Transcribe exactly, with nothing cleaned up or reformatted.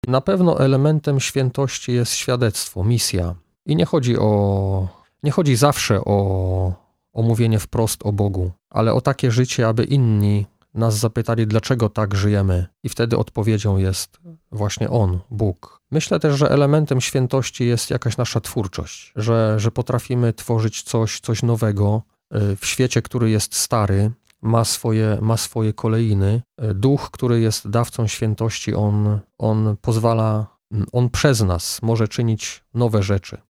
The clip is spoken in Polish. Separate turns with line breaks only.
Na pewno elementem świętości jest świadectwo, misja. I nie chodzi o, nie chodzi zawsze o, o mówienie wprost o Bogu, ale o takie życie, aby inni nas zapytali, dlaczego tak żyjemy. I wtedy odpowiedzią jest właśnie On, Bóg. Myślę też, że elementem świętości jest jakaś nasza twórczość, że, że potrafimy tworzyć coś, coś nowego w świecie, który jest stary, ma swoje, ma swoje kolejny. Duch, który jest dawcą świętości, on, on pozwala, on przez nas może czynić nowe rzeczy.